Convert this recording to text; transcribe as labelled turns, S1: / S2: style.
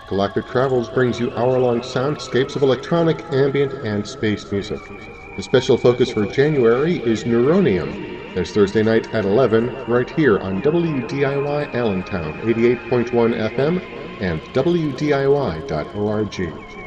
S1: Galactic Travels brings you hour-long soundscapes of electronic, ambient, and space music. The special focus for January is Neuronium. There's Thursday night at 11, right here on WDIY Allentown, 88.1 FM, and WDIY.org.